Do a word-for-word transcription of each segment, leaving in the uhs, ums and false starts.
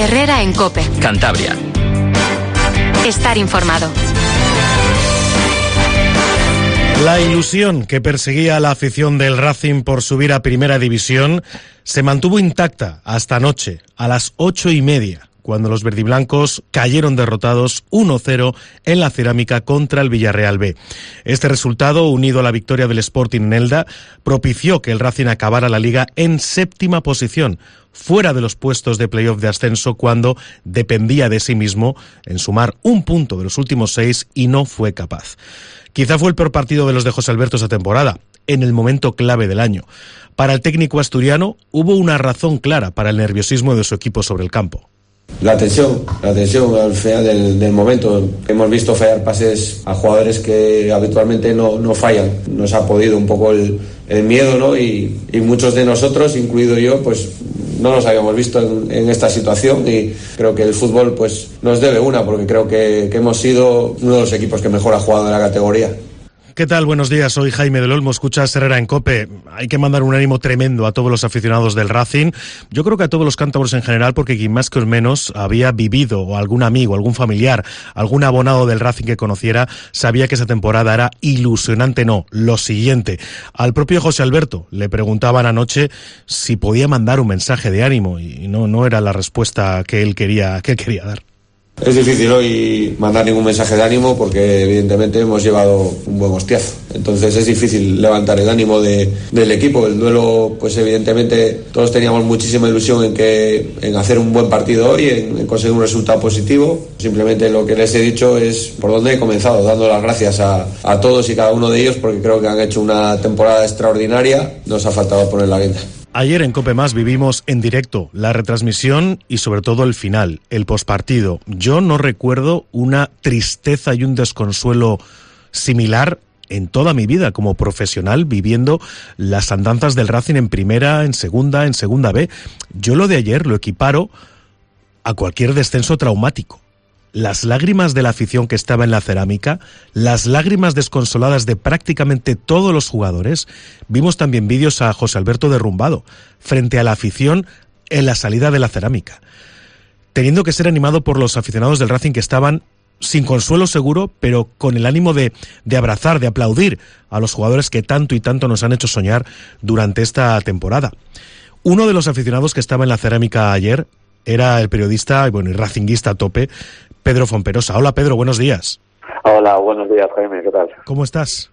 Herrera en COPE. Cantabria. Estar informado. La ilusión que perseguía a la afición del Racing por subir a Primera División se mantuvo intacta hasta anoche, a las ocho y media, cuando los verdiblancos cayeron derrotados uno cero en la Cerámica contra el Villarreal B. Este resultado, unido a la victoria del Sporting en Elda, propició que el Racing acabara la Liga en séptima posición, fuera de los puestos de playoff de ascenso, cuando dependía de sí mismo en sumar un punto de los últimos seis y no fue capaz. Quizá fue el peor partido de los de José Alberto esta temporada, en el momento clave del año. Para el técnico asturiano hubo una razón clara para el nerviosismo de su equipo sobre el campo. La tensión, la tensión al final del, del momento. Hemos visto fallar pases a jugadores que habitualmente no, no fallan. Nos ha podido un poco el, el miedo, ¿no? Y, y muchos de nosotros, incluido yo, pues no nos habíamos visto en, en esta situación, y creo que el fútbol pues nos debe una, porque creo que, que hemos sido uno de los equipos que mejor ha jugado en la categoría. ¿Qué tal? Buenos días, soy Jaime del Olmo, escuchas Herrera en COPE. Hay que mandar un ánimo tremendo a todos los aficionados del Racing, yo creo que a todos los cántabros en general, porque quien más que os menos había vivido, o algún amigo, algún familiar, algún abonado del Racing que conociera, sabía que esa temporada era ilusionante. No, lo siguiente. Al propio José Alberto le preguntaban anoche si podía mandar un mensaje de ánimo, y no, no era la respuesta que él quería, que él quería dar. Es difícil hoy mandar ningún mensaje de ánimo, porque evidentemente hemos llevado un buen hostiazo. Entonces es difícil levantar el ánimo de, del equipo. El duelo, pues evidentemente todos teníamos muchísima ilusión en que en hacer un buen partido hoy, en, en conseguir un resultado positivo. Simplemente lo que les he dicho es por dónde he comenzado, dando las gracias a, a todos y cada uno de ellos, porque creo que han hecho una temporada extraordinaria. Nos ha faltado poner la venta. Ayer en COPE Más vivimos en directo la retransmisión y sobre todo el final, el pospartido. Yo no recuerdo una tristeza y un desconsuelo similar en toda mi vida como profesional, viviendo las andanzas del Racing en primera, en segunda, en segunda B. Yo lo de ayer lo equiparo a cualquier descenso traumático. Las lágrimas de la afición que estaba en la Cerámica, las lágrimas desconsoladas de prácticamente todos los jugadores. Vimos también vídeos a José Alberto derrumbado frente a la afición en la salida de la Cerámica, teniendo que ser animado por los aficionados del Racing, que estaban sin consuelo seguro, pero con el ánimo de, de abrazar, de aplaudir a los jugadores que tanto y tanto nos han hecho soñar durante esta temporada. Uno de los aficionados que estaba en la Cerámica ayer era el periodista y bueno, y racinguista a tope, Pedro Fomperosa. Hola Pedro, buenos días. Hola, buenos días Jaime, ¿qué tal? ¿Cómo estás?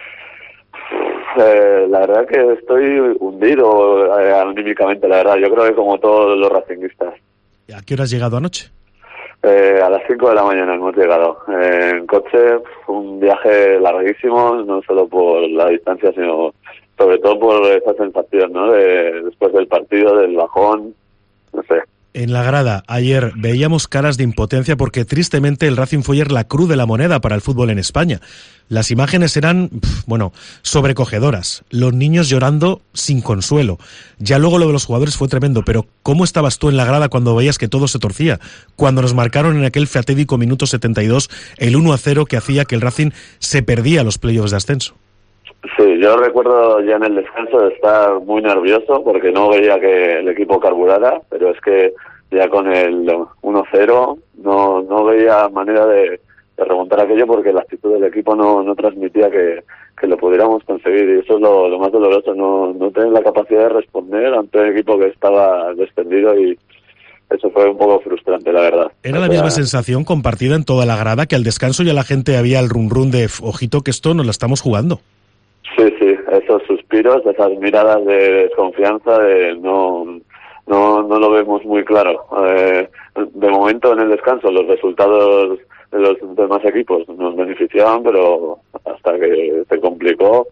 Eh, la verdad que estoy hundido eh, anímicamente, la verdad. Yo creo que como todos los racinguistas. ¿A qué hora has llegado anoche? Eh, a las cinco de la mañana hemos llegado. Eh, en coche, un viaje larguísimo, no solo por la distancia, sino sobre todo por esa sensación, ¿no? De, después del partido, del bajón, no sé. En la grada, ayer veíamos caras de impotencia porque tristemente el Racing fue ayer la cruz de la moneda para el fútbol en España. Las imágenes eran, bueno, sobrecogedoras. Los niños llorando sin consuelo. Ya luego lo de los jugadores fue tremendo, pero ¿cómo estabas tú en la grada cuando veías que todo se torcía? Cuando nos marcaron en aquel fatídico minuto setenta y dos el uno a cero que hacía que el Racing se perdía los playoffs de ascenso. Sí, yo recuerdo ya en el descanso de estar muy nervioso porque no veía que el equipo carburara, pero es que ya con el uno cero no no veía manera de, de remontar aquello, porque la actitud del equipo no, no transmitía que, que lo pudiéramos conseguir, y eso es lo, lo más doloroso, no, no tener la capacidad de responder ante un equipo que estaba descendido, y eso fue un poco frustrante, la verdad. Era o la sea, misma sensación compartida en toda la grada, que al descanso ya la gente había el run run de ojito que esto nos la estamos jugando. Sí, sí, esos suspiros, esas miradas de desconfianza, de no no no lo vemos muy claro. Eh, de momento en el descanso los resultados de los demás equipos nos beneficiaban, pero hasta que se complicó,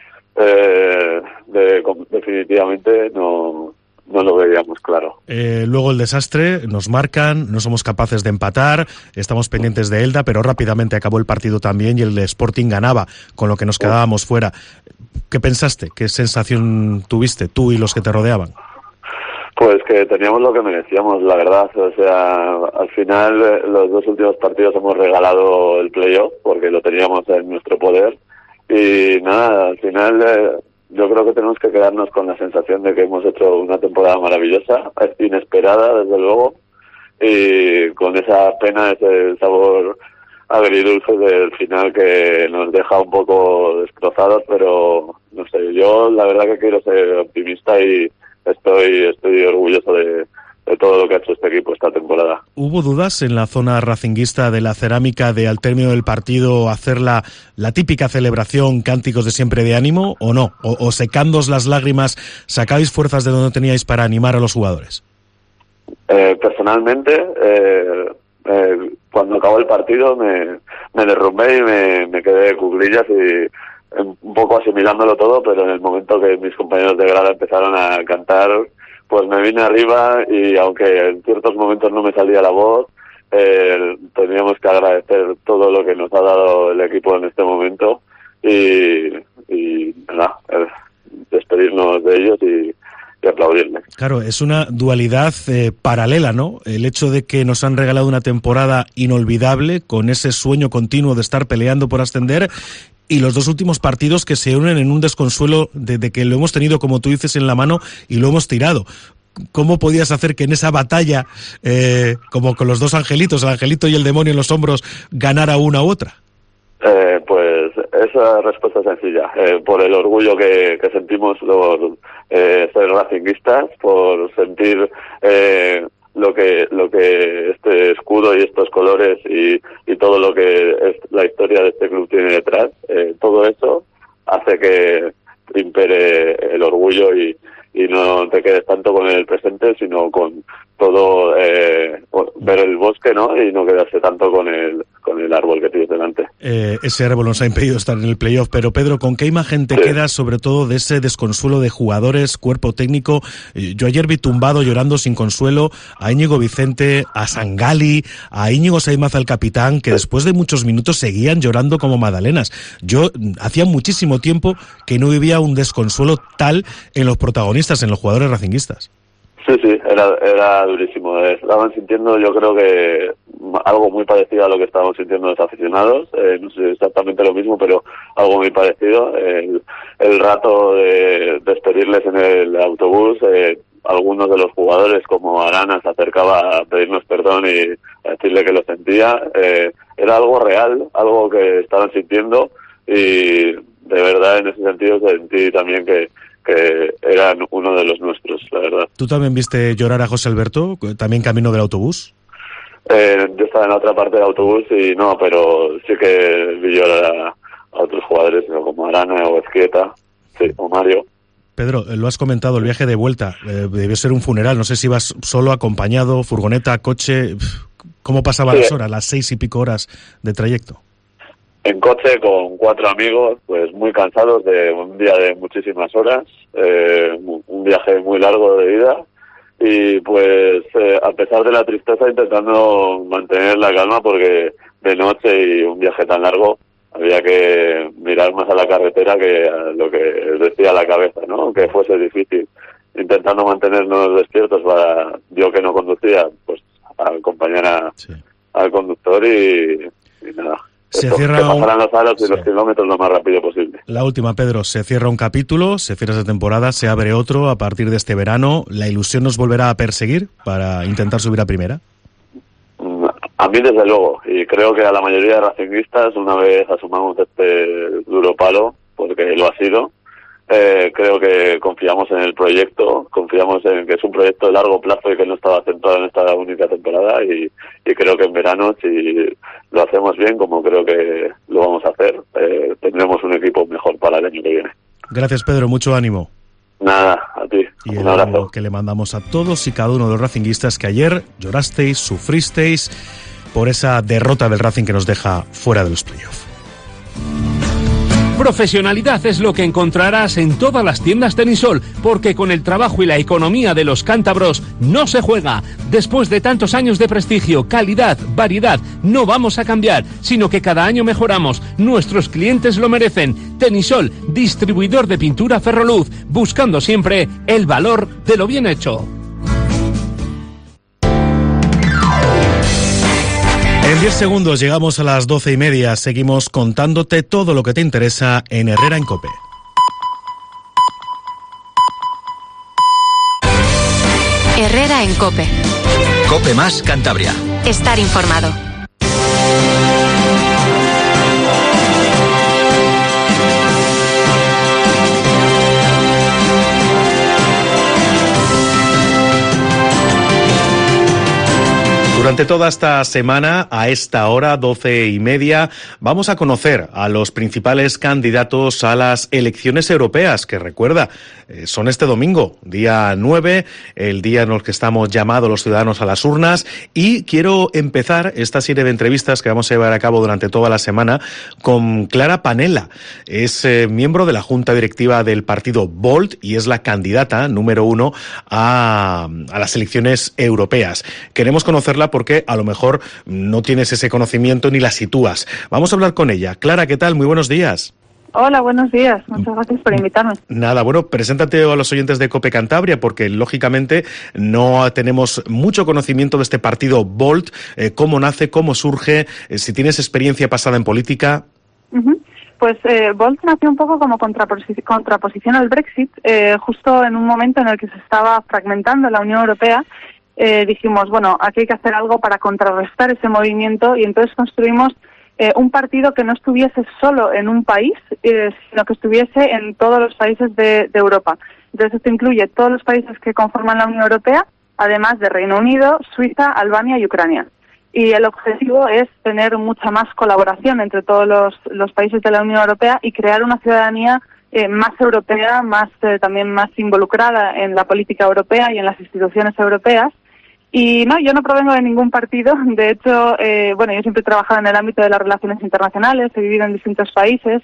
eh, de, definitivamente no no lo veíamos claro. Eh, luego el desastre, nos marcan, no somos capaces de empatar, estamos pendientes de Elda, pero rápidamente acabó el partido también y el Sporting ganaba, con lo que nos quedábamos fuera. ¿Qué pensaste? ¿Qué sensación tuviste tú y los que te rodeaban? Pues que teníamos lo que merecíamos, la verdad. O sea, al final eh, los dos últimos partidos hemos regalado el playoff porque lo teníamos en nuestro poder, y nada, al final eh, yo creo que tenemos que quedarnos con la sensación de que hemos hecho una temporada maravillosa, inesperada desde luego, y con esa pena, ese sabor agridulce del final que nos deja un poco destrozados, pero no sé, yo la verdad que quiero ser optimista y estoy estoy orgulloso de, de todo lo que ha hecho este equipo esta temporada. ¿Hubo dudas en la zona racinguista de la cerámica de al término del partido hacer la, la típica celebración, cánticos de siempre de ánimo, o no? O, o secándoos las lágrimas, sacáis fuerzas de donde teníais para animar a los jugadores? Eh, personalmente, eh, eh, cuando acabó el partido me, me derrumbé y me, me quedé de cuclillas y un poco asimilándolo todo, pero en el momento que mis compañeros de grada empezaron a cantar, pues me vine arriba y aunque en ciertos momentos no me salía la voz, eh, teníamos que agradecer todo lo que nos ha dado el equipo en este momento y, y nada, eh, despedirnos de ellos y y aplaudirle. Claro, es una dualidad eh, paralela, ¿no? El hecho de que nos han regalado una temporada inolvidable con ese sueño continuo de estar peleando por ascender y los dos últimos partidos que se unen en un desconsuelo de, de que lo hemos tenido, como tú dices, en la mano y lo hemos tirado. ¿Cómo podías hacer que en esa batalla, eh, como con los dos angelitos, el angelito y el demonio en los hombros, ganara una u otra? Eh, pues esa respuesta es sencilla, eh, por el orgullo que, que sentimos los eh, ser racinguistas, por sentir eh, lo que lo que este escudo y estos colores y, y todo lo que es la historia de este club tiene detrás, eh, todo eso hace que impere el orgullo y, y no te quedes tanto con el presente, sino con todo, eh, ver el bosque, ¿no? Y no quedarse tanto con el con el árbol que tienes delante. Eh, ese árbol nos ha impedido estar en el playoff, pero Pedro, ¿con qué imagen te sí. quedas sobre todo de ese desconsuelo de jugadores, cuerpo técnico? Yo ayer vi tumbado, llorando sin consuelo, a Íñigo Vicente, a Sangali, a Íñigo Saimaza, el capitán, que sí. después de muchos minutos seguían llorando como magdalenas. Yo hacía muchísimo tiempo que no vivía un desconsuelo tal en los protagonistas, en los jugadores racinguistas. Sí, sí, era, era durísimo. Estaban sintiendo, yo creo que algo muy parecido a lo que estábamos sintiendo los aficionados. Eh, no sé exactamente lo mismo, pero algo muy parecido. El, el rato de despedirles en el autobús, eh, algunos de los jugadores, como Arana, se acercaba a pedirnos perdón y a decirle que lo sentía. Eh, era algo real, algo que estaban sintiendo y de verdad en ese sentido sentí también que que eran uno de los nuestros, la verdad. ¿Tú también viste llorar a José Alberto, también camino del autobús? Eh, yo estaba en la otra parte del autobús y no, pero sí que vi llorar a, a otros jugadores, ¿no? Como Arana o Ezquieta, sí, o Mario. Pedro, lo has comentado, el viaje de vuelta, eh, debió ser un funeral, no sé si ibas solo, acompañado, furgoneta, coche, ¿cómo pasaban sí. las horas, las seis y pico horas de trayecto? En coche con cuatro amigos, pues muy cansados de un día de muchísimas horas, eh, un viaje muy largo de ida y pues eh, a pesar de la tristeza intentando mantener la calma porque de noche y un viaje tan largo había que mirar más a la carretera que a lo que decía la cabeza, ¿no? Aunque fuese difícil, intentando mantenernos despiertos para yo que no conducía, pues acompañar a, sí. al conductor y, y nada. Se Esto, cierra que pasarán un... los aros y sí. los kilómetros lo más rápido posible. La última, Pedro, se cierra un capítulo, se cierra esa temporada, se abre otro a partir de este verano. ¿La ilusión nos volverá a perseguir para intentar subir a primera? A mí desde luego, y creo que a la mayoría de racinguistas, una vez asumamos este duro palo, porque lo ha sido, eh, creo que confiamos en el proyecto, confiamos en que es un proyecto de largo plazo y que no estaba centrado en esta única temporada y, y creo que en verano, si lo hacemos bien, como creo que lo vamos a hacer, eh, tendremos un equipo mejor para el año que viene. Gracias, Pedro, mucho ánimo. Nada, a ti. Y un el abrazo ánimo que le mandamos a todos y cada uno de los racinguistas que ayer llorasteis, sufristeis por esa derrota del Racing que nos deja fuera de los playoffs. Profesionalidad es lo que encontrarás en todas las tiendas Tenisol, porque con el trabajo y la economía de los cántabros no se juega. Después de tantos años de prestigio, calidad, variedad, no vamos a cambiar, sino que cada año mejoramos. Nuestros clientes lo merecen. Tenisol, distribuidor de pintura Ferroluz, buscando siempre el valor de lo bien hecho. En diez segundos llegamos a las doce y media. Seguimos contándote todo lo que te interesa en Herrera en COPE. Herrera en COPE. COPE más Cantabria. Estar informado. Durante toda esta semana, a esta hora, doce y media, vamos a conocer a los principales candidatos a las elecciones europeas, que recuerda, eh, son este domingo, día nueve, el día en el que estamos llamados los ciudadanos a las urnas, y quiero empezar esta serie de entrevistas que vamos a llevar a cabo durante toda la semana con Clara Panela. Es eh, miembro de la Junta Directiva del partido Volt y es la candidata número uno a, a las elecciones europeas. Queremos conocerla porque a lo mejor no tienes ese conocimiento ni la sitúas. Vamos a hablar con ella. Clara, ¿qué tal? Muy buenos días. Hola, buenos días. Muchas gracias por invitarme. Nada, bueno, preséntate a los oyentes de COPE Cantabria, porque lógicamente no tenemos mucho conocimiento de este partido Volt, eh, cómo nace, cómo surge, eh, si tienes experiencia pasada en política. Uh-huh. Pues eh, Volt nació un poco como contraposi- contraposición al Brexit, eh, justo en un momento en el que se estaba fragmentando la Unión Europea. Eh, dijimos, bueno, aquí hay que hacer algo para contrarrestar ese movimiento y entonces construimos eh, un partido que no estuviese solo en un país, eh, sino que estuviese en todos los países de, de Europa. Entonces esto incluye todos los países que conforman la Unión Europea, además de Reino Unido, Suiza, Albania y Ucrania. Y el objetivo es tener mucha más colaboración entre todos los, los países de la Unión Europea y crear una ciudadanía eh, más europea, más eh, también más involucrada en la política europea y en las instituciones europeas. Y no, yo no provengo de ningún partido. De hecho, eh, bueno, yo siempre he trabajado en el ámbito de las relaciones internacionales, he vivido en distintos países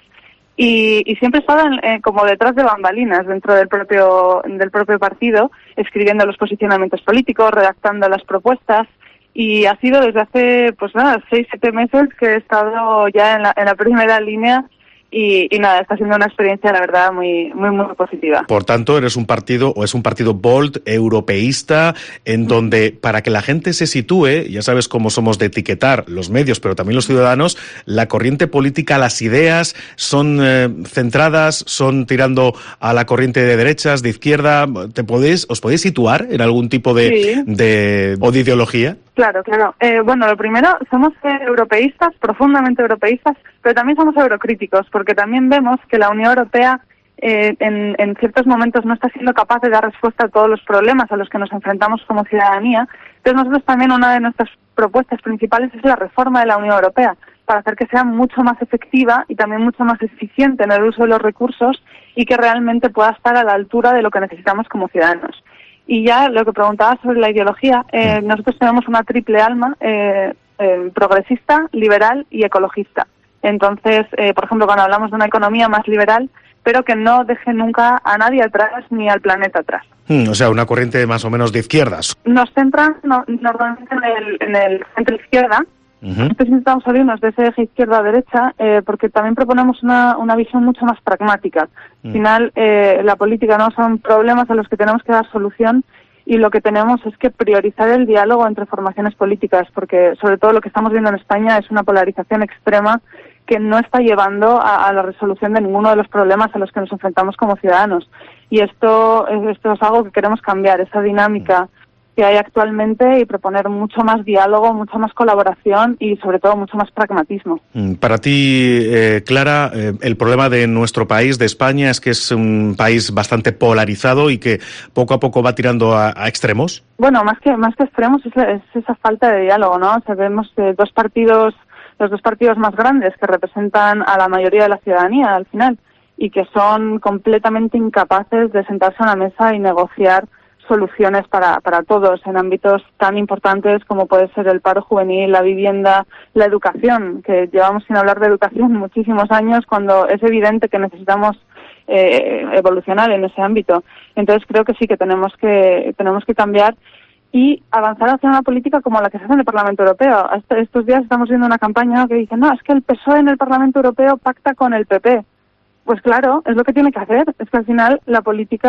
y, y siempre he estado en, eh, como detrás de bambalinas dentro del propio del propio partido, escribiendo los posicionamientos políticos, redactando las propuestas. Y ha sido desde hace, pues nada, seis, siete meses que he estado ya en la, en la primera línea. Y, y nada, está siendo una experiencia, la verdad, muy muy muy positiva. Por tanto, eres un partido, o es un partido Volt, europeísta, en donde, para que la gente se sitúe, ya sabes cómo somos de etiquetar los medios, pero también los ciudadanos, la corriente política, las ideas son eh, centradas, son tirando a la corriente de derechas, de izquierda. ¿Te podéis, os podéis situar en algún tipo de, sí. de o de ideología? Claro, claro. Eh, bueno, lo primero, somos eh, europeístas, profundamente europeístas, pero también somos eurocríticos, porque también vemos que la Unión Europea eh, en, en ciertos momentos no está siendo capaz de dar respuesta a todos los problemas a los que nos enfrentamos como ciudadanía. Entonces nosotros también, una de nuestras propuestas principales es la reforma de la Unión Europea, para hacer que sea mucho más efectiva y también mucho más eficiente en el uso de los recursos y que realmente pueda estar a la altura de lo que necesitamos como ciudadanos. Y ya lo que preguntabas sobre la ideología, eh, nosotros tenemos una triple alma, eh, eh, progresista, liberal y ecologista. Entonces, eh, por ejemplo, cuando hablamos de una economía más liberal, pero que no deje nunca a nadie atrás ni al planeta atrás. Hmm, o sea, una corriente más o menos de izquierdas. Nos centran no, normalmente en el, en el centro-izquierda. Uh-huh. Nosotros intentamos salirnos de ese eje izquierda-derecha eh, porque también proponemos una, una visión mucho más pragmática. Uh-huh. Al final, eh, la política no son problemas a los que tenemos que dar solución y lo que tenemos es que priorizar el diálogo entre formaciones políticas, porque sobre todo lo que estamos viendo en España es una polarización extrema que no está llevando a, a la resolución de ninguno de los problemas a los que nos enfrentamos como ciudadanos. Y esto, esto es algo que queremos cambiar, esa dinámica que hay actualmente, y proponer mucho más diálogo, mucha más colaboración y sobre todo mucho más pragmatismo. Para ti, eh, Clara, eh, el problema de nuestro país, de España, es que es un país bastante polarizado y que poco a poco va tirando a, a extremos. Bueno, más que más que extremos es, es esa falta de diálogo, ¿no? O sea, vemos eh, dos partidos, los dos partidos más grandes que representan a la mayoría de la ciudadanía al final y que son completamente incapaces de sentarse a una mesa y negociar soluciones para, para todos en ámbitos tan importantes como puede ser el paro juvenil, la vivienda, la educación, que llevamos sin hablar de educación muchísimos años cuando es evidente que necesitamos eh, evolucionar en ese ámbito. Entonces creo que sí que tenemos que tenemos que cambiar y avanzar hacia una política como la que se hace en el Parlamento Europeo. Hasta estos días estamos viendo una campaña que dice, no, es que el P S O E en el Parlamento Europeo pacta con el P P. Pues claro, es lo que tiene que hacer. Es que al final la política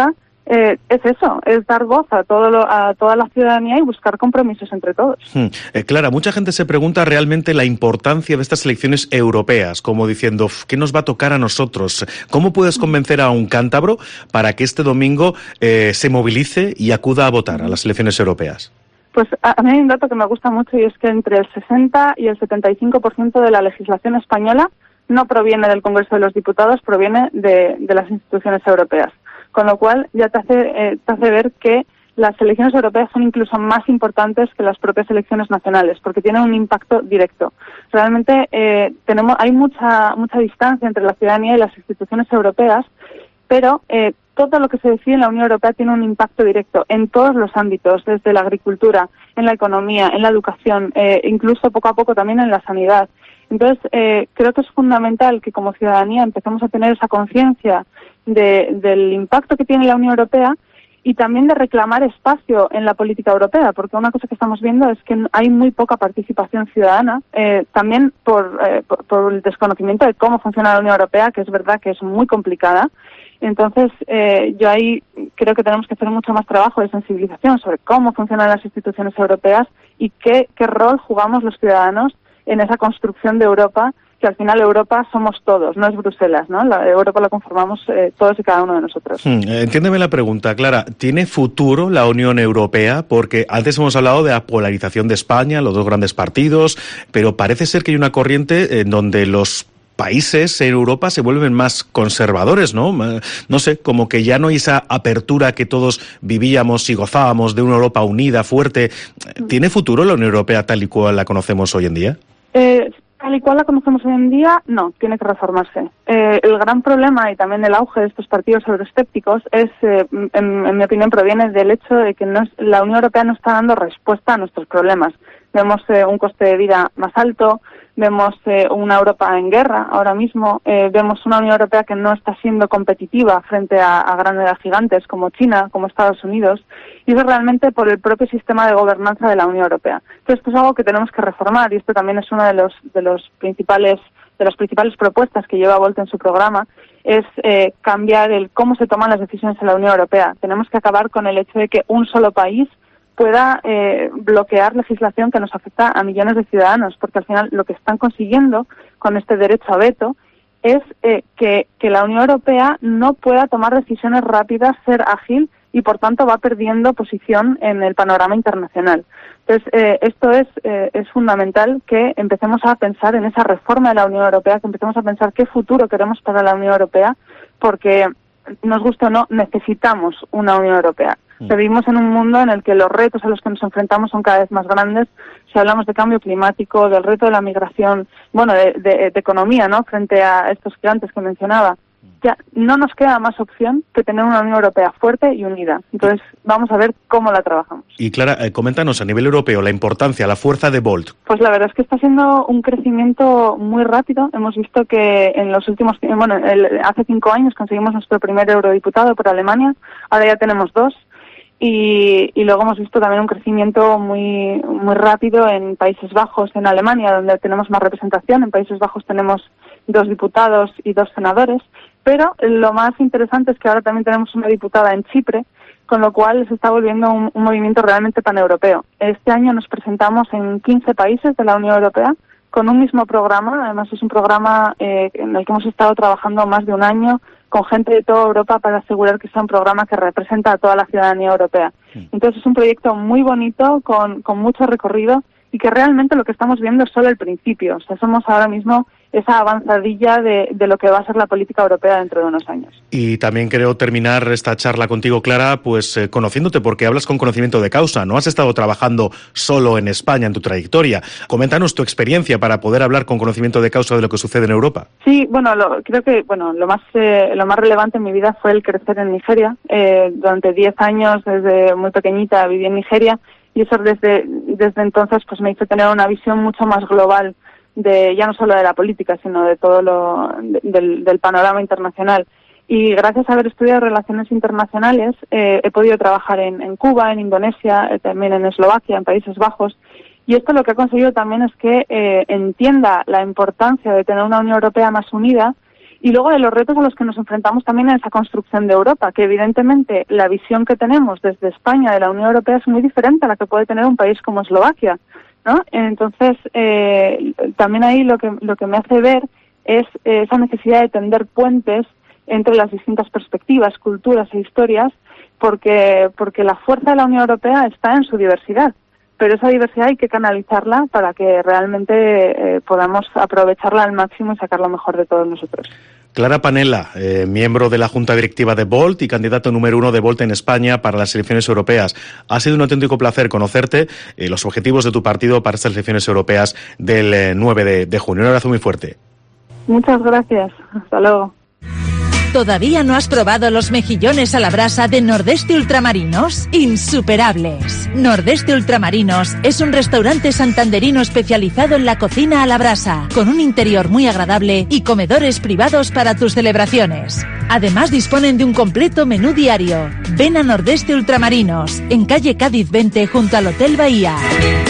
Eh, es eso, es dar voz a, todo lo, a toda la ciudadanía y buscar compromisos entre todos. Hmm. Eh, Clara, mucha gente se pregunta realmente la importancia de estas elecciones europeas, como diciendo, ¿qué nos va a tocar a nosotros? ¿Cómo puedes convencer a un cántabro para que este domingo eh, se movilice y acuda a votar a las elecciones europeas? Pues a mí hay un dato que me gusta mucho y es que entre el sesenta y el setenta y cinco por ciento de la legislación española no proviene del Congreso de los Diputados, proviene de, de las instituciones europeas. Con lo cual ya te hace, eh, te hace ver que las elecciones europeas son incluso más importantes que las propias elecciones nacionales, porque tienen un impacto directo. Realmente eh, tenemos hay mucha mucha distancia entre la ciudadanía y las instituciones europeas, pero eh, todo lo que se decide en la Unión Europea tiene un impacto directo en todos los ámbitos, desde la agricultura, en la economía, en la educación, eh, incluso poco a poco también en la sanidad. Entonces, eh, creo que es fundamental que como ciudadanía empecemos a tener esa conciencia de, del impacto que tiene la Unión Europea y también de reclamar espacio en la política europea, porque una cosa que estamos viendo es que hay muy poca participación ciudadana, eh, también por, eh, por, por el desconocimiento de cómo funciona la Unión Europea, que es verdad que es muy complicada. Entonces, eh, yo ahí creo que tenemos que hacer mucho más trabajo de sensibilización sobre cómo funcionan las instituciones europeas y qué, qué rol jugamos los ciudadanos en esa construcción de Europa, que al final Europa somos todos, no es Bruselas, ¿no? La Europa la conformamos eh, todos y cada uno de nosotros. Hmm, entiéndeme la pregunta, Clara. ¿Tiene futuro la Unión Europea? Porque antes hemos hablado de la polarización de España, los dos grandes partidos, pero parece ser que hay una corriente en donde los países en Europa se vuelven más conservadores, ¿no? No sé, como que ya no hay esa apertura que todos vivíamos y gozábamos de una Europa unida, fuerte. ¿Tiene futuro la Unión Europea tal y cual la conocemos hoy en día? Eh, tal y cual la conocemos hoy en día, no, tiene que reformarse. Eh, el gran problema y también el auge de estos partidos euroescépticos es, eh, en, en mi opinión, proviene del hecho de que no es, la Unión Europea no está dando respuesta a nuestros problemas. Vemos eh, un coste de vida más alto, vemos eh, una Europa en guerra ahora mismo, eh, vemos una Unión Europea que no está siendo competitiva frente a, a grandes gigantes como China, como Estados Unidos, y eso realmente por el propio sistema de gobernanza de la Unión Europea. Entonces, esto es algo que tenemos que reformar y esto también es una de los de los principales de las principales propuestas que lleva Volt en su programa, es eh, cambiar el cómo se toman las decisiones en la Unión Europea. Tenemos que acabar con el hecho de que un solo país pueda eh, bloquear legislación que nos afecta a millones de ciudadanos, porque al final lo que están consiguiendo con este derecho a veto es eh, que, que la Unión Europea no pueda tomar decisiones rápidas, ser ágil y por tanto va perdiendo posición en el panorama internacional. Entonces, eh, esto es, eh, es fundamental que empecemos a pensar en esa reforma de la Unión Europea, que empecemos a pensar qué futuro queremos para la Unión Europea, porque nos guste o no, necesitamos una Unión Europea. Mm. Vivimos en un mundo en el que los retos a los que nos enfrentamos son cada vez más grandes. Si hablamos de cambio climático, del reto de la migración, bueno, de, de, de economía, ¿no?, frente a estos gigantes que mencionaba, ya no nos queda más opción que tener una Unión Europea fuerte y unida. Entonces, vamos a ver cómo la trabajamos. Y Clara, eh, coméntanos a nivel europeo la importancia, la fuerza de Volt. Pues la verdad es que está siendo un crecimiento muy rápido. Hemos visto que en los últimos, bueno, el, hace cinco años conseguimos nuestro primer eurodiputado por Alemania, ahora ya tenemos dos. Y, y luego hemos visto también un crecimiento muy muy rápido en Países Bajos, en Alemania, donde tenemos más representación. En Países Bajos tenemos dos diputados y dos senadores, pero lo más interesante es que ahora también tenemos una diputada en Chipre, con lo cual se está volviendo un, un movimiento realmente paneuropeo. Este año nos presentamos en quince países de la Unión Europea con un mismo programa. Además es un programa eh, en el que hemos estado trabajando más de un año con gente de toda Europa para asegurar que sea un programa que representa a toda la ciudadanía europea. Entonces es un proyecto muy bonito, con, con mucho recorrido y que realmente lo que estamos viendo es solo el principio. O sea, somos ahora mismo esa avanzadilla de, de lo que va a ser la política europea dentro de unos años. Y también creo terminar esta charla contigo, Clara, pues eh, conociéndote, porque hablas con conocimiento de causa. No has estado trabajando solo en España en tu trayectoria. Coméntanos tu experiencia para poder hablar con conocimiento de causa de lo que sucede en Europa. Sí, bueno, lo, creo que bueno lo más eh, lo más relevante en mi vida fue el crecer en Nigeria. Eh, durante diez años, desde muy pequeñita, viví en Nigeria y eso desde desde entonces pues me hizo tener una visión mucho más global de ya no solo de la política, sino de todo lo de, del, del panorama internacional. Y gracias a haber estudiado relaciones internacionales, eh, he podido trabajar en, en Cuba, en Indonesia, eh, también en Eslovaquia, en Países Bajos. Y esto lo que ha conseguido también es que eh, entienda la importancia de tener una Unión Europea más unida Y luego de los retos a los que nos enfrentamos también en esa construcción de Europa, que evidentemente la visión que tenemos desde España de la Unión Europea es muy diferente a la que puede tener un país como Eslovaquia, ¿no? Entonces, eh, también ahí lo que, lo que me hace ver es eh, esa necesidad de tender puentes entre las distintas perspectivas, culturas e historias, porque, porque la fuerza de la Unión Europea está en su diversidad. Pero esa diversidad hay que canalizarla para que realmente eh, podamos aprovecharla al máximo y sacar lo mejor de todos nosotros. Clara Panella, eh, miembro de la Junta Directiva de Volt y candidato número uno de Volt en España para las elecciones europeas. Ha sido un auténtico placer conocerte, eh, los objetivos de tu partido para estas elecciones europeas del eh, nueve de junio. Un abrazo muy fuerte. Muchas gracias. Hasta luego. ¿Todavía no has probado los mejillones a la brasa de Nordeste Ultramarinos? ¡Insuperables! Nordeste Ultramarinos es un restaurante santanderino especializado en la cocina a la brasa, con un interior muy agradable y comedores privados para tus celebraciones. Además disponen de un completo menú diario. Ven a Nordeste Ultramarinos, en calle Cádiz veinte junto al Hotel Bahía.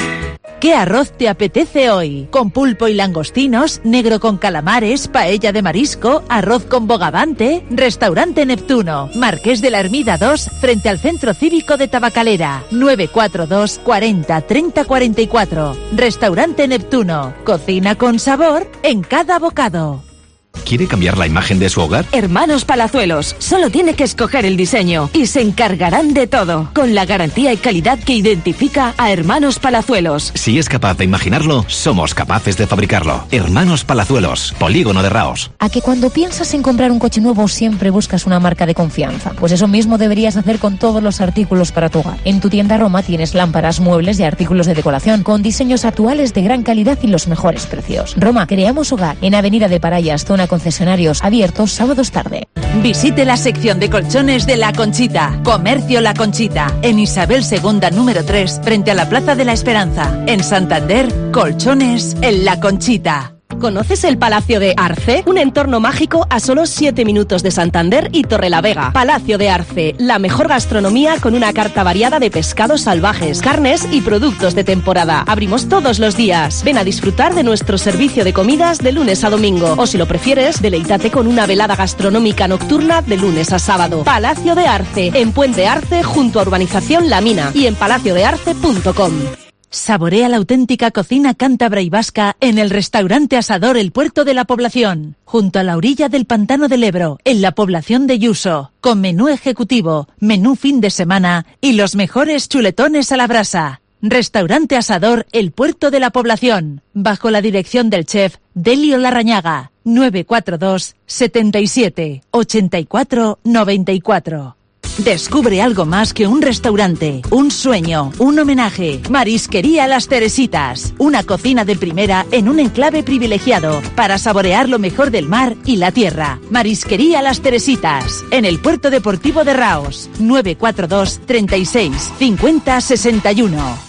¿Qué arroz te apetece hoy? ¿Con pulpo y langostinos? ¿Negro con calamares? ¿Paella de marisco? ¿Arroz con bogavante? Restaurante Neptuno, Marqués de la Ermida dos, frente al Centro Cívico de Tabacalera. nueve cuatro dos, cuarenta, treinta, cuarenta y cuatro. Restaurante Neptuno, cocina con sabor en cada bocado. ¿Quiere cambiar la imagen de su hogar? Hermanos Palazuelos, solo tiene que escoger el diseño y se encargarán de todo, con la garantía y calidad que identifica a Hermanos Palazuelos. Si es capaz de imaginarlo, somos capaces de fabricarlo. Hermanos Palazuelos, Polígono de Raos. ¿A que cuando piensas en comprar un coche nuevo siempre buscas una marca de confianza? Pues eso mismo deberías hacer con todos los artículos para tu hogar. En tu tienda Roma tienes lámparas, muebles y artículos de decoración con diseños actuales de gran calidad y los mejores precios. Roma, creamos hogar en Avenida de Parayas, zona concesionarios, abiertos sábados tarde. Visite la sección de colchones de La Conchita. Comercio La Conchita, en Isabel segunda número tres, frente a la Plaza de la Esperanza. En Santander, colchones en La Conchita. ¿Conoces el Palacio de Arce? Un entorno mágico a solo siete minutos de Santander y Torrelavega. Palacio de Arce, la mejor gastronomía con una carta variada de pescados salvajes, carnes y productos de temporada. Abrimos todos los días. Ven a disfrutar de nuestro servicio de comidas de lunes a domingo. O si lo prefieres, deleítate con una velada gastronómica nocturna de lunes a sábado. Palacio de Arce, en Puente Arce, junto a Urbanización La Mina y en palacio de arce punto com. Saborea la auténtica cocina cántabra y vasca en el restaurante Asador El Puerto de la Población, junto a la orilla del Pantano del Ebro, en la población de Yuso, con menú ejecutivo, menú fin de semana y los mejores chuletones a la brasa. Restaurante Asador El Puerto de la Población, bajo la dirección del chef Delio Larrañaga, nueve cuatro dos, setenta y siete, ochenta y cuatro, noventa y cuatro. Descubre algo más que un restaurante, un sueño, un homenaje. Marisquería Las Teresitas, una cocina de primera en un enclave privilegiado para saborear lo mejor del mar y la tierra. Marisquería Las Teresitas, en el Puerto Deportivo de Raos, nueve cuatro dos, treinta y seis, cincuenta, sesenta y uno.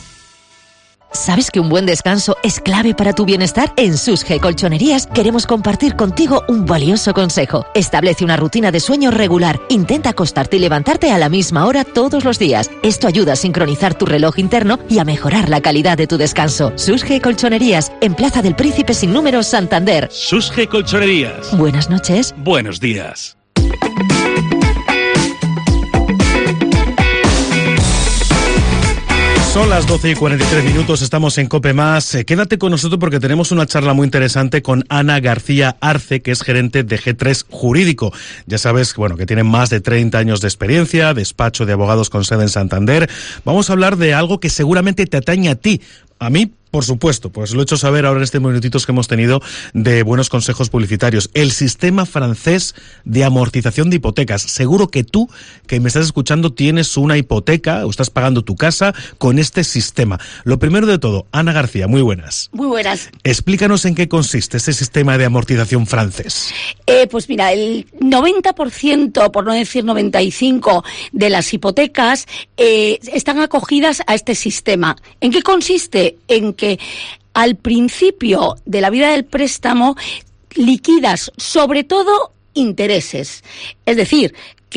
¿Sabes que un buen descanso es clave para tu bienestar? En Susge Colchonerías queremos compartir contigo un valioso consejo. Establece una rutina de sueño regular. Intenta acostarte y levantarte a la misma hora todos los días. Esto ayuda a sincronizar tu reloj interno y a mejorar la calidad de tu descanso. Susge Colchonerías, en Plaza del Príncipe sin número, Santander. Susge Colchonerías. Buenas noches. Buenos días. Son las doce y cuarenta y tres minutos, estamos en COPE Más. Eh, quédate con nosotros porque tenemos una charla muy interesante con Ana García Arce, que es gerente de G tres Jurídico. Ya sabes, bueno, que tiene más de treinta años de experiencia, despacho de abogados con sede en Santander. Vamos a hablar de algo que seguramente te atañe a ti. A mí, por supuesto, pues lo he hecho saber ahora en estos minutitos que hemos tenido de buenos consejos publicitarios. El sistema francés de amortización de hipotecas. Seguro que tú, que me estás escuchando, tienes una hipoteca o estás pagando tu casa con este sistema. Lo primero de todo, Ana García, muy buenas. Muy buenas. Explícanos en qué consiste ese sistema de amortización francés. Eh, pues mira, el noventa por ciento, por no decir noventa y cinco por ciento de las hipotecas eh, están acogidas a este sistema. ¿En qué consiste? En que al principio de la vida del préstamo liquidas sobre todo intereses. Es decir, que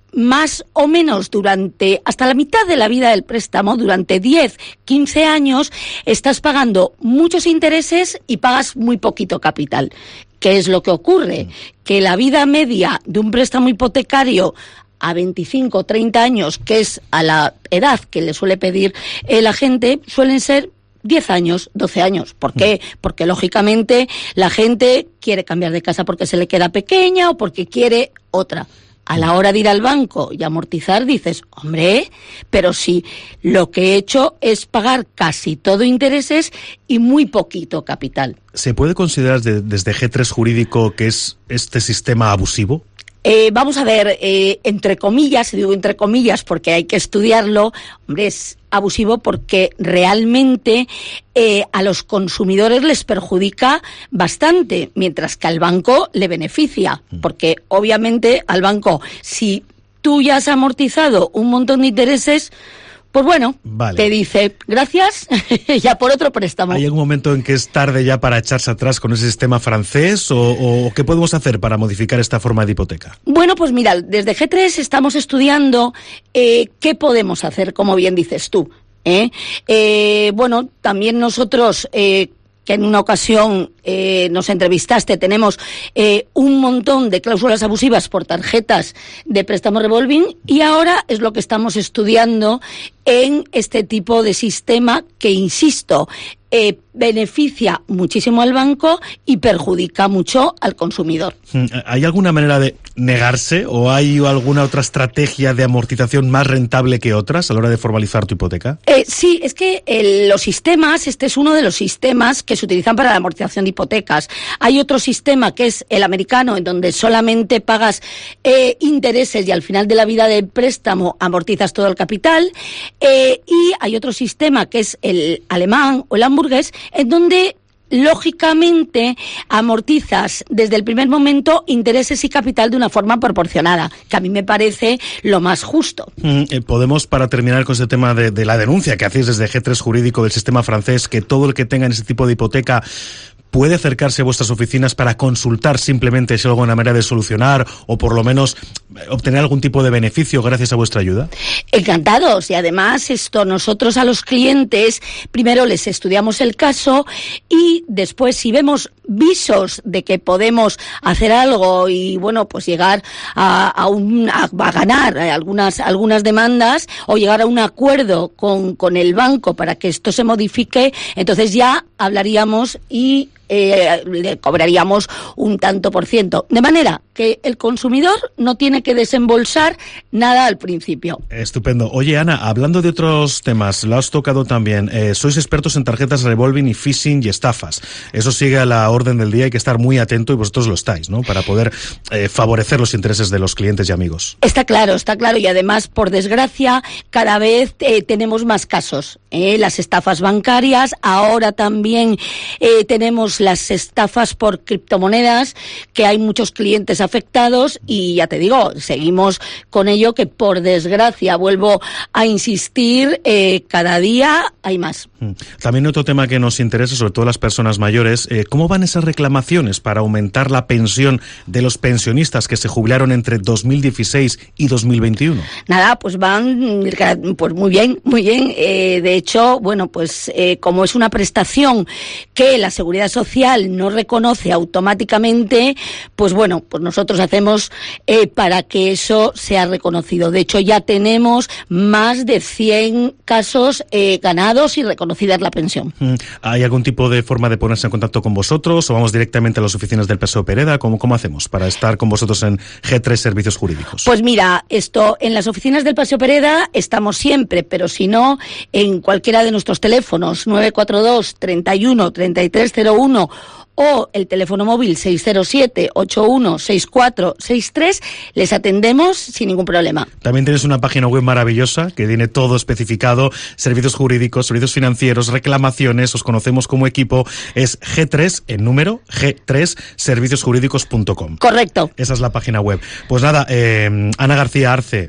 más o menos durante, hasta la mitad de la vida del préstamo, durante diez, quince años, estás pagando muchos intereses y pagas muy poquito capital. ¿Qué es lo que ocurre? Que la vida media de un préstamo hipotecario a veinticinco, treinta años, que es a la edad que le suele pedir eh, la gente, suelen ser diez años, doce años. ¿Por qué? Porque lógicamente la gente quiere cambiar de casa porque se le queda pequeña o porque quiere otra. A la hora de ir al banco y amortizar dices, hombre, pero si lo que he hecho es pagar casi todo intereses y muy poquito capital. ¿Se puede considerar de, desde G tres Jurídico que es este sistema abusivo? Eh, vamos a ver, eh, entre comillas, digo entre comillas porque hay que estudiarlo, hombre, es abusivo porque realmente eh, a los consumidores les perjudica bastante, mientras que al banco le beneficia, porque obviamente al banco, si tú ya has amortizado un montón de intereses, pues bueno, vale, te dice, gracias, ya por otro préstamo. ¿Hay algún momento en que es tarde ya para echarse atrás con ese sistema francés o, o qué podemos hacer para modificar esta forma de hipoteca? Bueno, pues mira, desde G tres estamos estudiando eh, qué podemos hacer, como bien dices tú. ¿eh? Eh, bueno, también nosotros... Eh, que en una ocasión eh, nos entrevistaste, tenemos eh, un montón de cláusulas abusivas por tarjetas de préstamo revolving y ahora es lo que estamos estudiando en este tipo de sistema que, insisto, eh, beneficia muchísimo al banco y perjudica mucho al consumidor. ¿Hay alguna manera de negarse o hay alguna otra estrategia de amortización más rentable que otras a la hora de formalizar tu hipoteca? Eh, sí, es que eh, los sistemas, este es uno de los sistemas que se utilizan para la amortización de hipotecas. Hay otro sistema que es el americano, en donde solamente pagas eh, intereses y al final de la vida del préstamo amortizas todo el capital. Eh, y hay otro sistema que es el alemán o el hamburgués, en donde lógicamente amortizas desde el primer momento intereses y capital de una forma proporcionada, que a mí me parece lo más justo. Mm, eh, podemos, para terminar con este tema de, de la denuncia que hacéis desde G tres Jurídico del sistema francés, que todo el que tenga ese tipo de hipoteca puede acercarse a vuestras oficinas para consultar simplemente si hay alguna manera de solucionar o por lo menos obtener algún tipo de beneficio gracias a vuestra ayuda? Encantados. Y además esto, nosotros a los clientes primero les estudiamos el caso y después, si vemos visos de que podemos hacer algo y bueno, pues llegar a, a, un, a, a ganar algunas algunas demandas o llegar a un acuerdo con, con el banco para que esto se modifique, entonces ya hablaríamos y Eh, le cobraríamos un tanto por ciento, de manera que el consumidor no tiene que desembolsar nada al principio. Estupendo. Oye, Ana, hablando de otros temas, lo has tocado también, eh, sois expertos en tarjetas revolving y phishing y estafas. Eso sigue a la orden del día, hay que estar muy atento y vosotros lo estáis, ¿no? Para poder eh, favorecer los intereses de los clientes y amigos. Está claro, está claro, y además, por desgracia, cada vez eh, tenemos más casos. Eh, las estafas bancarias, ahora también eh, tenemos las estafas por criptomonedas, que hay muchos clientes afectados y ya te digo, seguimos con ello, que por desgracia, vuelvo a insistir, eh, cada día hay más. También otro tema que nos interesa, sobre todo las personas mayores, eh, ¿cómo van esas reclamaciones para aumentar la pensión de los pensionistas que se jubilaron entre dos mil dieciséis y dos mil veintiuno? Nada, pues van pues muy bien, muy bien. Eh, de hecho, bueno, pues eh, como es una prestación que la Seguridad Social no reconoce automáticamente, pues bueno, pues nosotros hacemos eh, para que eso sea reconocido. De hecho, ya tenemos más de cien casos eh, ganados y reconocida la pensión. ¿Hay algún tipo de forma de ponerse en contacto con vosotros o vamos directamente a las oficinas del Paseo Pereda? ¿Cómo, cómo hacemos para estar con vosotros en G tres Servicios Jurídicos? Pues mira, esto en las oficinas del Paseo Pereda estamos siempre, pero si no, en cualquiera de nuestros teléfonos, nueve cuatro dos, treinta y uno, treinta y tres cero uno o el teléfono móvil seis cero siete, ocho uno seis cuatro seis tres, les atendemos sin ningún problema. También tienes una página web maravillosa que tiene todo especificado, servicios jurídicos, servicios financieros, reclamaciones, os conocemos como equipo, es G tres, en número, G tres servicios jurídicos punto com. Correcto. Esa es la página web. Pues nada, eh, Ana García Arce,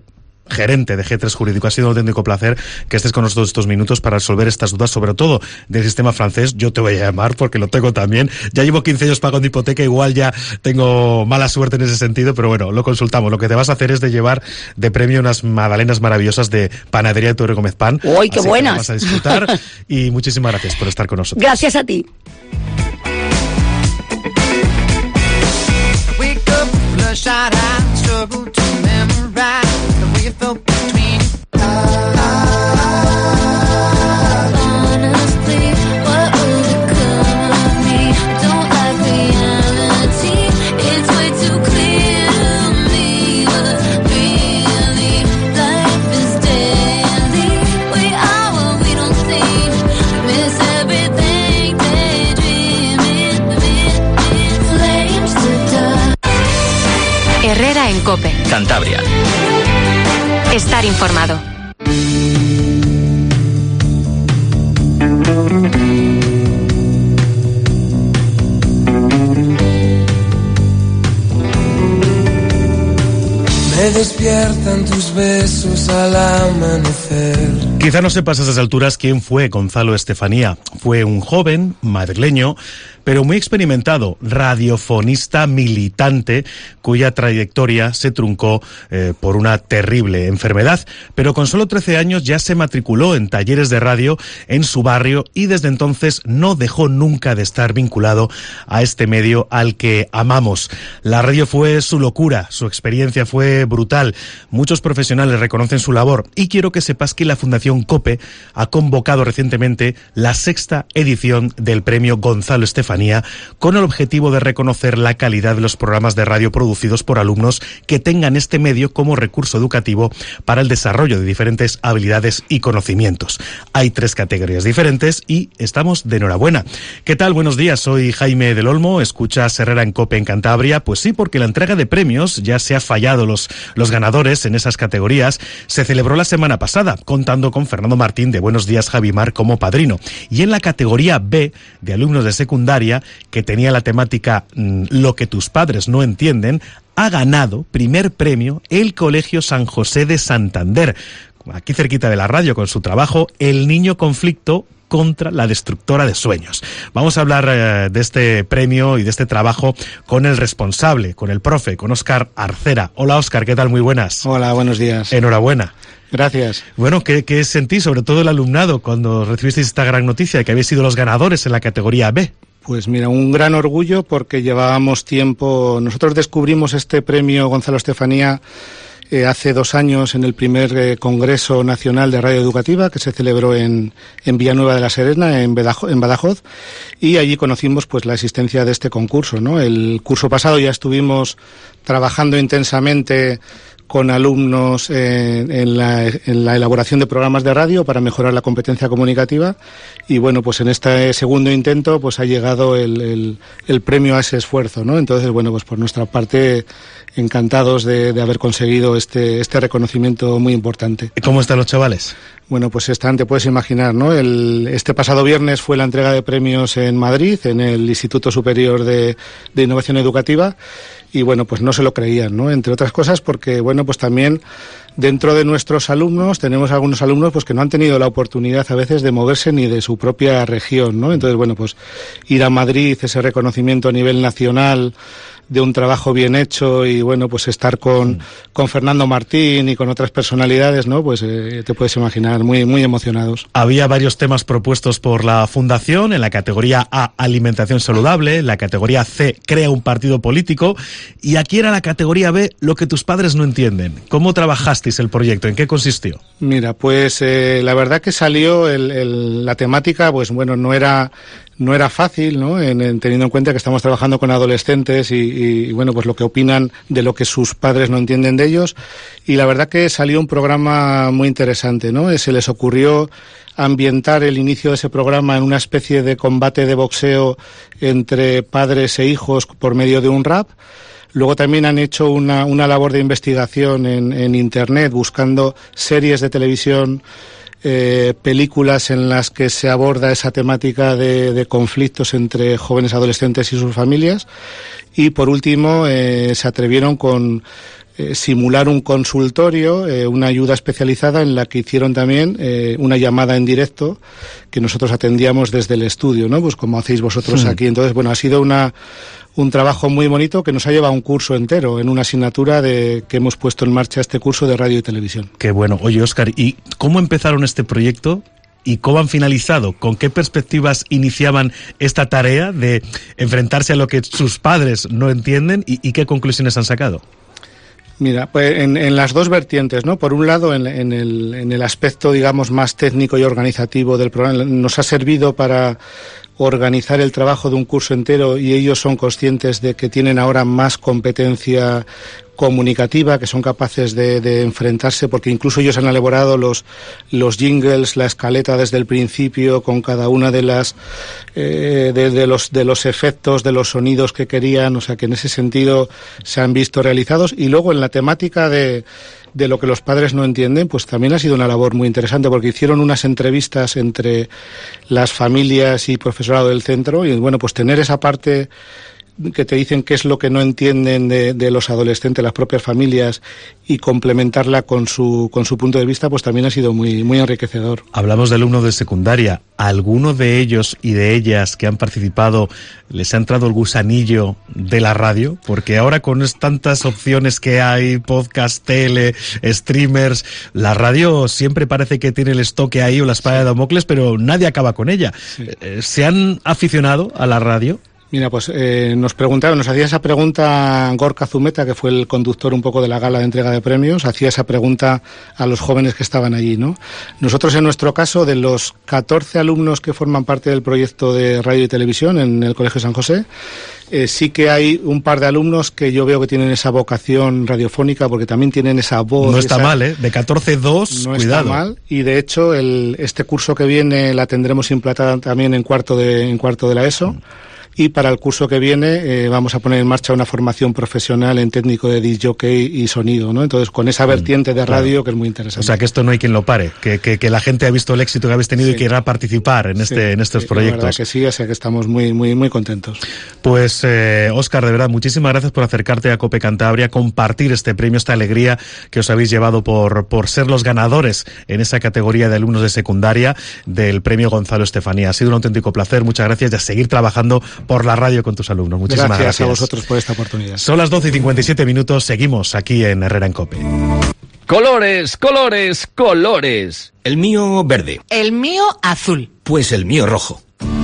gerente de G tres Jurídico. Ha sido un auténtico placer que estés con nosotros estos minutos para resolver estas dudas, sobre todo del sistema francés. Yo te voy a llamar porque lo tengo también. Ya llevo quince años pagando hipoteca, igual ya tengo mala suerte en ese sentido, pero bueno, lo consultamos. Lo que te vas a hacer es de llevar de premio unas magdalenas maravillosas de Panadería de Torre Gómez Pan. ¡Uy, qué buenas! Vas a disfrutar y muchísimas gracias por estar con nosotros. Gracias a ti. Herrera en COPE. Cantabria. Estar informado. Me despiertan tus besos al amanecer. Quizá no sepas a esas alturas quién fue Gonzalo Estefanía. Fue un joven madrileño, pero muy experimentado, radiofonista militante, cuya trayectoria se truncó eh, por una terrible enfermedad. Pero con solo trece años ya se matriculó en talleres de radio en su barrio y desde entonces no dejó nunca de estar vinculado a este medio al que amamos. La radio fue su locura, su experiencia fue brutal. Muchos profesionales reconocen su labor y quiero que sepas que la Fundación COPE ha convocado recientemente la sexta edición del premio Gonzalo Estefanía con el objetivo de reconocer la calidad de los programas de radio producidos por alumnos que tengan este medio como recurso educativo para el desarrollo de diferentes habilidades y conocimientos. Hay tres categorías diferentes y estamos de enhorabuena. ¿Qué tal? Buenos días, soy Jaime del Olmo, escuchas Herrera en COPE en Cantabria. Pues sí, porque la entrega de premios ya se ha fallado los, los ganadores en esas categorías. Se celebró la semana pasada, contando con Fernando Martín de Buenos Días Javimar como padrino. Y en la categoría B de alumnos de secundaria, que tenía la temática mmm, Lo que tus padres no entienden, ha ganado primer premio el Colegio San José de Santander, aquí cerquita de la radio, con su trabajo El niño conflicto contra la destructora de sueños. Vamos a hablar eh, de este premio y de este trabajo con el responsable, con el profe, con Óscar Arcera. Hola Óscar, ¿qué tal? Muy buenas. Hola, buenos días. Enhorabuena. Gracias. Bueno, ¿qué, qué sentís, sobre todo el alumnado, cuando recibisteis esta gran noticia de que habéis sido los ganadores en la categoría B? Pues mira, un gran orgullo porque llevábamos tiempo. Nosotros descubrimos este premio Gonzalo Estefanía eh, hace dos años en el primer eh, Congreso Nacional de Radio Educativa que se celebró en, en Villanueva de la Serena, en Badajoz, en Badajoz, y allí conocimos pues la existencia de este concurso, ¿no? El curso pasado ya estuvimos trabajando intensamente con alumnos eh, en, la, en la elaboración de programas de radio para mejorar la competencia comunicativa y bueno, pues en este segundo intento pues ha llegado el, el, el premio a ese esfuerzo, ¿no? Entonces, bueno, pues por nuestra parte encantados de, de haber conseguido este, este reconocimiento muy importante. ¿Y cómo están los chavales? Bueno, pues están, te puedes imaginar, ¿no? El, este pasado viernes fue la entrega de premios en Madrid, en el Instituto Superior de, de Innovación Educativa, y bueno, pues no se lo creían, ¿no? Entre otras cosas porque, bueno, pues también dentro de nuestros alumnos tenemos algunos alumnos pues que no han tenido la oportunidad a veces de moverse ni de su propia región, ¿no? Entonces, bueno, pues ir a Madrid, ese reconocimiento a nivel nacional de un trabajo bien hecho y bueno, pues estar con, con Fernando Martín y con otras personalidades, ¿no? Pues eh, te puedes imaginar, muy, muy emocionados. Había varios temas propuestos por la Fundación. En la categoría A, alimentación saludable; en la categoría C, crea un partido político; y aquí era la categoría B, lo que tus padres no entienden. ¿Cómo trabajasteis el proyecto? ¿En qué consistió? Mira, pues eh, la verdad que salió el, el, la temática, pues bueno, no era no era fácil, ¿no? En, en, teniendo en cuenta que estamos trabajando con adolescentes y, y, bueno, pues lo que opinan de lo que sus padres no entienden de ellos. Y la verdad que salió un programa muy interesante, ¿no? Se les ocurrió ambientar el inicio de ese programa en una especie de combate de boxeo entre padres e hijos por medio de un rap. Luego también han hecho una, una labor de investigación en, en Internet buscando series de televisión, Eh, películas en las que se aborda esa temática de, de conflictos entre jóvenes adolescentes y sus familias. Y por último eh, se atrevieron con eh, simular un consultorio, eh, una ayuda especializada en la que hicieron también eh, una llamada en directo que nosotros atendíamos desde el estudio, ¿no? Pues como hacéis vosotros Sí. aquí. Entonces, bueno, ha sido una un trabajo muy bonito que nos ha llevado un curso entero en una asignatura de que hemos puesto en marcha este curso de radio y televisión. Qué bueno. Oye, Óscar, ¿y cómo empezaron este proyecto? ¿Y cómo han finalizado? ¿Con qué perspectivas iniciaban esta tarea de enfrentarse a lo que sus padres no entienden y, y qué conclusiones han sacado? Mira, pues en, en las dos vertientes, ¿no? Por un lado, en, en, el, en el aspecto, digamos, más técnico y organizativo del programa, nos ha servido para organizar el trabajo de un curso entero y ellos son conscientes de que tienen ahora más competencia comunicativa, que son capaces de, de enfrentarse, porque incluso ellos han elaborado los los jingles, la escaleta desde el principio, con cada una de las eh, de, de los de los efectos, de los sonidos que querían, o sea que en ese sentido se han visto realizados. Y luego en la temática de de lo que los padres no entienden, pues también ha sido una labor muy interesante, porque hicieron unas entrevistas entre las familias y profesorado del centro, y bueno, pues tener esa parte que te dicen qué es lo que no entienden de, de los adolescentes, las propias familias, y complementarla con su con su punto de vista, pues también ha sido muy muy enriquecedor. Hablamos de alumnos de secundaria. ¿Alguno de ellos y de ellas que han participado les ha entrado el gusanillo de la radio? Porque ahora con tantas opciones que hay, podcast, tele, streamers, la radio siempre parece que tiene el estoque ahí o la espada de Damocles, pero nadie acaba con ella. Sí. ¿Se han aficionado a la radio? Mira, pues eh, nos preguntaba, nos hacía esa pregunta Gorka Zumeta, que fue el conductor un poco de la gala de entrega de premios, hacía esa pregunta a los jóvenes que estaban allí, ¿no? Nosotros, en nuestro caso, de los catorce alumnos que forman parte del proyecto de radio y televisión en el Colegio San José, eh, sí que hay un par de alumnos que yo veo que tienen esa vocación radiofónica, porque también tienen esa voz. No está esa... mal, ¿eh? De catorce dos, no cuidado. No está mal, y de hecho el, este curso que viene la tendremos implantada también en cuarto de, en cuarto de la ESO. Mm. Y para el curso que viene eh, vamos a poner en marcha una formación profesional en técnico de disc jockey y sonido, ¿no? Entonces, con esa vertiente de radio, claro, que es muy interesante. O sea, que esto no hay quien lo pare, que, que, que la gente ha visto el éxito que habéis tenido, sí, y quiera participar en, este, sí, en estos sí, proyectos. La verdad que sí, o sea que estamos muy, muy, muy contentos. Pues, eh, Óscar, de verdad, muchísimas gracias por acercarte a COPE Cantabria, compartir este premio, esta alegría que os habéis llevado por, por ser los ganadores en esa categoría de alumnos de secundaria del premio Gonzalo Estefanía. Ha sido un auténtico placer, muchas gracias, y a seguir trabajando por la radio con tus alumnos. Muchísimas gracias. Gracias a vosotros por esta oportunidad. Son las doce y cincuenta y siete minutos, seguimos aquí en Herrera en COPE. Colores, colores, colores. El mío verde. El mío azul. Pues el mío rojo.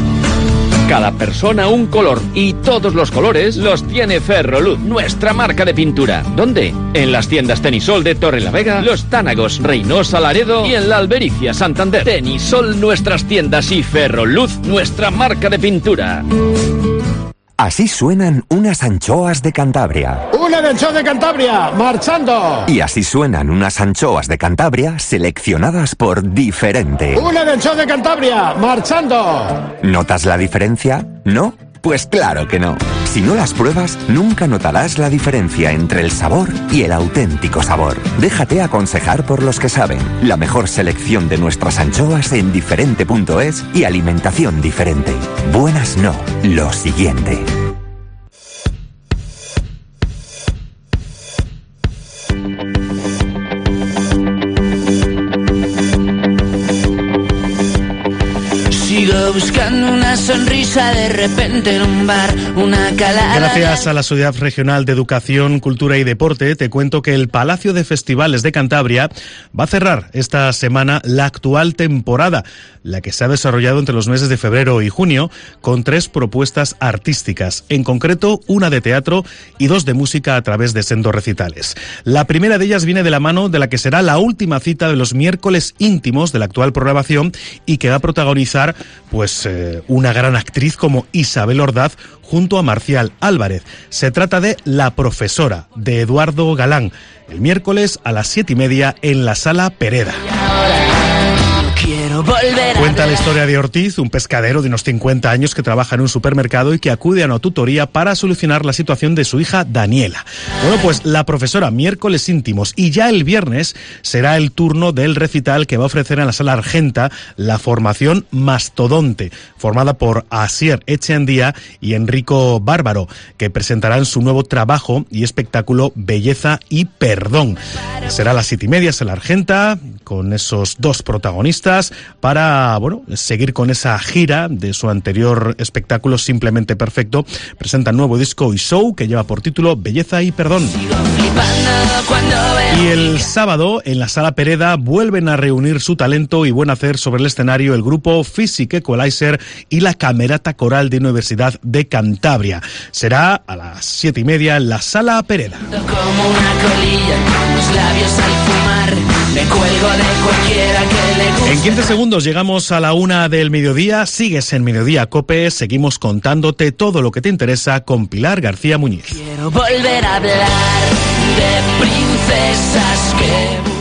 Cada persona un color y todos los colores los tiene Ferroluz, nuestra marca de pintura. ¿Dónde? En las tiendas Tenisol de Torrelavega, Los Tánagos, Reynosa, Laredo y en la Albericia, Santander. Tenisol, nuestras tiendas, y Ferroluz, nuestra marca de pintura. Así suenan unas anchoas de Cantabria. ¡Una anchoa de Cantabria! ¡Marchando! Y así suenan unas anchoas de Cantabria seleccionadas por Diferente. ¡Una anchoa de Cantabria! ¡Marchando! ¿Notas la diferencia? ¿No? Pues claro que no. Si no las pruebas, nunca notarás la diferencia entre el sabor y el auténtico sabor. Déjate aconsejar por los que saben. La mejor selección de nuestras anchoas en diferente punto es y alimentación diferente. Buenas no, lo siguiente. Buscando una sonrisa de repente en un bar, una calada. Gracias a la Sociedad Regional de Educación, Cultura y Deporte, te cuento que el Palacio de Festivales de Cantabria va a cerrar esta semana la actual temporada, la que se ha desarrollado entre los meses de febrero y junio, con tres propuestas artísticas, en concreto una de teatro y dos de música a través de sendos recitales. La primera de ellas viene de la mano de la que será la última cita de los miércoles íntimos de la actual programación y que va a protagonizar pues eh, una gran actriz como Isabel Ordaz junto a Marcial Álvarez. Se trata de La profesora, de Eduardo Galán, el miércoles a las siete y media en la Sala Pereda. Quiero Quiero volver a Cuenta la historia de Ortiz, un pescadero de unos cincuenta años que trabaja en un supermercado y que acude a una tutoría para solucionar la situación de su hija Daniela. Bueno, pues la profesora, miércoles íntimos, y ya el viernes será el turno del recital que va a ofrecer en la Sala Argenta la formación Mastodonte, formada por Asier Echeandía y Enrico Bárbaro, que presentarán su nuevo trabajo y espectáculo Belleza y Perdón. Será a las siete y media Sala Argenta, con esos dos protagonistas, para, bueno, seguir con esa gira de su anterior espectáculo Simplemente Perfecto. Presenta nuevo disco y show que lleva por título Belleza y Perdón. Y el sábado, en la Sala Pereda, vuelven a reunir su talento y buen hacer sobre el escenario el grupo Physic Equalizer y la Camerata Coral de Universidad de Cantabria. Será a las siete y media en la Sala Pereda. como una colilla con los labios al fumar. Me cuelgo de cualquiera que le guste. En quince segundos llegamos a la una del mediodía. Sigues en Mediodía Cope. Seguimos contándote todo lo que te interesa con Pilar García Muñiz. Quiero volver a hablar de princesas que